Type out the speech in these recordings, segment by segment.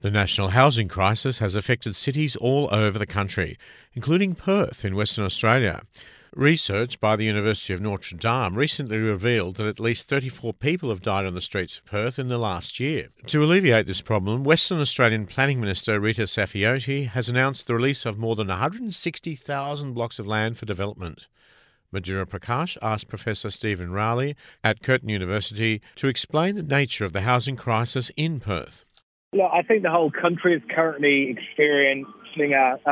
The national housing crisis has affected cities all over the country, including Perth in Western Australia. Research by the University of Notre Dame recently revealed that at least 34 people have died on the streets of Perth in the last year. To alleviate this problem, Western Australian Planning Minister Rita Saffioti has announced the release of more than 160,000 blocks of land for development. Madhura Prakash asked Professor Stephen Rowley at Curtin University to explain the nature of the housing crisis in Perth. Look, I think the whole country is currently experiencing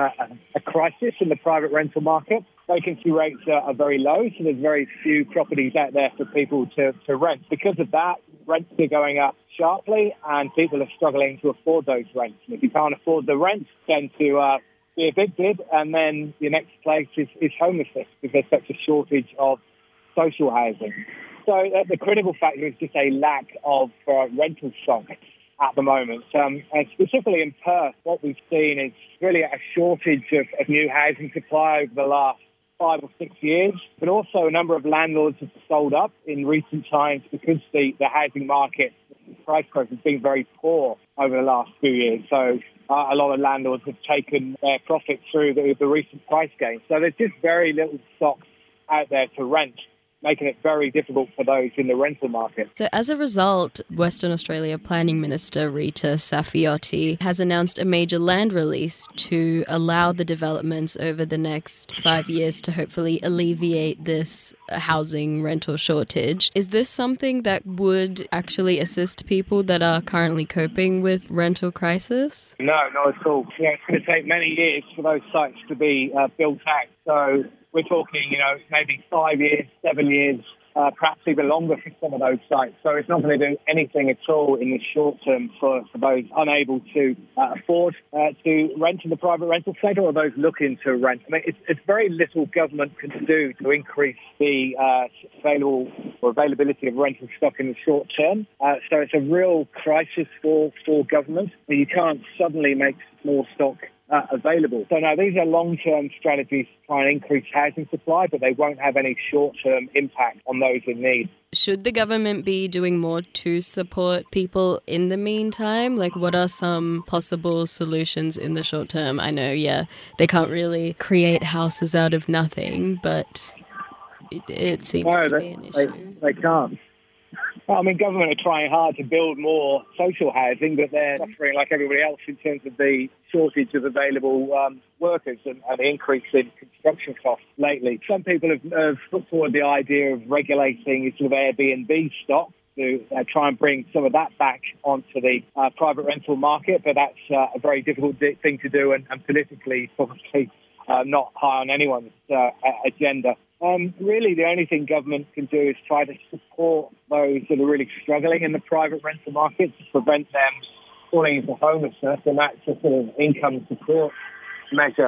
a crisis in the private rental market. Vacancy rates are very low, so there's very few properties out there for people to rent. Because of that, rents are going up sharply and people are struggling to afford those rents. And if you can't afford the rent, then to be evicted, and then your next place is homelessness because there's such a shortage of social housing. So the critical factor is just a lack of rental stock at the moment. And specifically in Perth, what we've seen is really a shortage of new housing supply over the last 5 or 6 years, but also a number of landlords have sold up in recent times because the housing market price growth has been very poor over the last few years. So a lot of landlords have taken their profit through the recent price gains. So there's just very little stock out there to rent, making it very difficult for those in the rental market. So as a result, Western Australia Planning Minister Rita Saffioti has announced a major land release to allow the developments over the next 5 years to hopefully alleviate this housing rental shortage. Is this something that would actually assist people that are currently coping with rental crisis? No, not at all. Yeah, it's going to take many years for those sites to be built out. So we're talking, maybe 5 years, 7 years, perhaps even longer for some of those sites. So it's not going to do anything at all in the short term for those unable to afford to rent in the private rental sector or those looking to rent. I mean, it's very little government can do to increase the availability of rental stock in the short term. So it's a real crisis for government. You can't suddenly make more stock available. So now these are long-term strategies to try and increase housing supply, but they won't have any short-term impact on those in need. Should the government be doing more to support people in the meantime? Like, what are some possible solutions in the short term? I know, they can't really create houses out of nothing, but it seems to be an issue. They can't. Well, I mean, government are trying hard to build more social housing, but they're suffering like everybody else in terms of the shortage of available workers and the increase in construction costs lately. Some people have put forward the idea of regulating sort of Airbnb stock to try and bring some of that back onto the private rental market, but that's a very difficult thing to do and politically probably not high on anyone's agenda. Really, the only thing government can do is try to support those that are really struggling in the private rental market to prevent them falling into homelessness, and that's a sort of income support measure.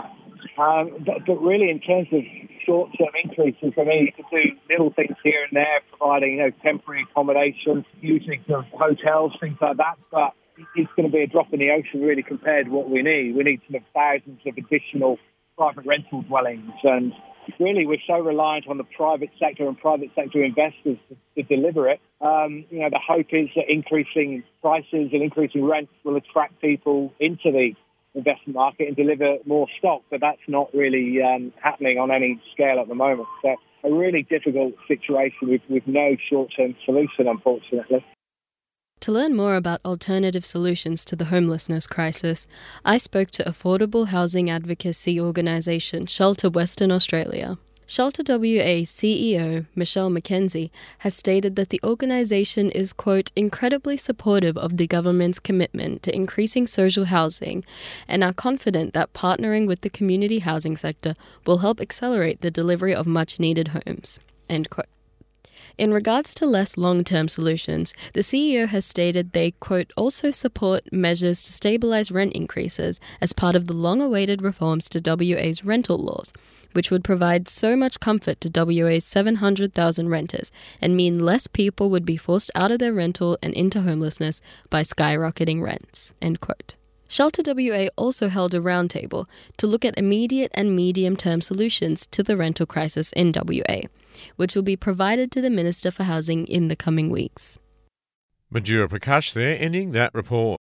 But really, in terms of short-term increases, I mean, you can do little things here and there, providing temporary accommodation, using hotels, things like that, but it's going to be a drop in the ocean, really, compared to what we need. We need sort of thousands of additional private rental dwellings, and really, we're so reliant on the private sector and private sector investors to deliver it. The hope is that increasing prices and increasing rents will attract people into the investment market and deliver more stock, but that's not really happening on any scale at the moment. So a really difficult situation with no short-term solution, unfortunately. To learn more about alternative solutions to the homelessness crisis, I spoke to affordable housing advocacy organisation Shelter Western Australia. Shelter WA CEO Michelle McKenzie has stated that the organisation is, quote, incredibly supportive of the government's commitment to increasing social housing and are confident that partnering with the community housing sector will help accelerate the delivery of much-needed homes, end quote. In regards to less long-term solutions, the CEO has stated they, quote, also support measures to stabilise rent increases as part of the long-awaited reforms to WA's rental laws, which would provide so much comfort to WA's 700,000 renters and mean less people would be forced out of their rental and into homelessness by skyrocketing rents, end quote. Shelter WA also held a roundtable to look at immediate and medium-term solutions to the rental crisis in WA, which will be provided to the Minister for Housing in the coming weeks. Madhura Prakash there, ending that report.